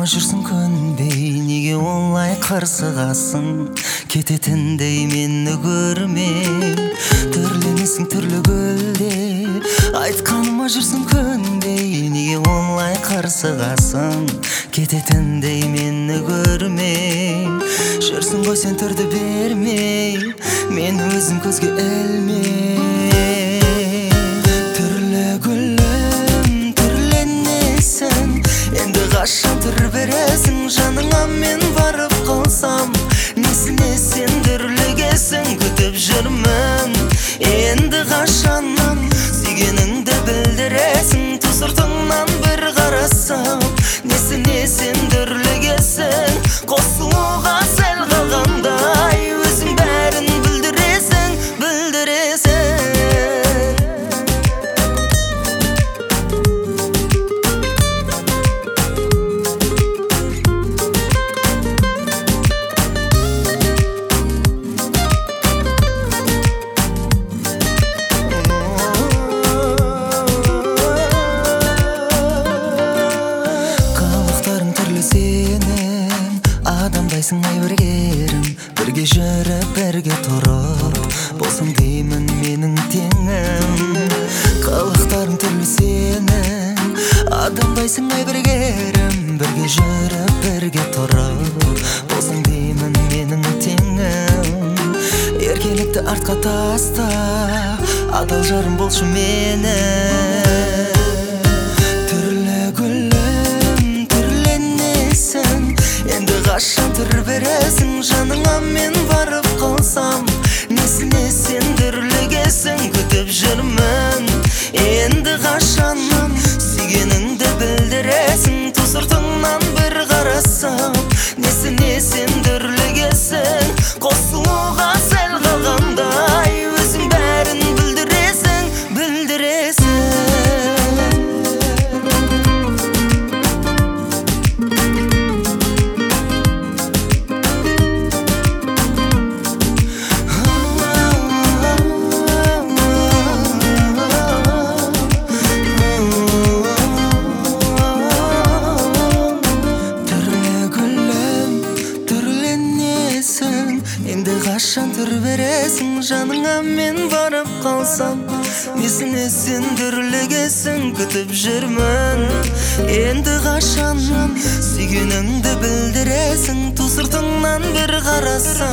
Қаншама жүрсің көнбей, неге олай қырсығасың? Кететіндей мені көрмей, түрленесің түрлі гүлде. Айтқаныма жүрсің көнбей, неге олай қырсығасың? Кететіндей мені көрмей, жүрсің ғой сен түрді бермей, мен өзім көзге ілмей. Түрлі гүлім, түрленесің, енді қашан түр бересің? Жаныңа мен барып қалсам, несіне сен дүрлігесің? Күтіп жүрмін, енді қашаннан сүйгеніңді білдіресің? Ту сыртыңнан бір қарасам, несіне сен дүрлігесің? Қосылуға сәл қалғандай, өзің бәрін білдіресің, білдіресің. Адамдайсың айбергерім, бірге жүріп, бірге тұрып, болсың деймін менің теңім. Қылықтарың түрлі сенің, адамдайсың айбергерім, бірге жүріп, бірге тұрып, болсың деймін менің теңім. Еркелікті артқа таста, адал жарым болшы мені. Енді қашан түр бересің? Жаныңа мен барып қалсам, несіне сен дүрлігесің? Күтіп жүрмін, енді қашаннан сүйгеніңді білдіресің? Ту сыртыңнан бір қарасам, несіне сен дүрлігесің? Қосылуға сәл қалғандай, өзің бәрін білдіресің, білдіресің. Енді қашан түр бересің? Жаныңа мен барып қалсам, несіне сен дүрлігесің? Күтіп жүрмін, енді қашан сүйгеніңді білдіресің? Ту сыртыңнан бір қарасам,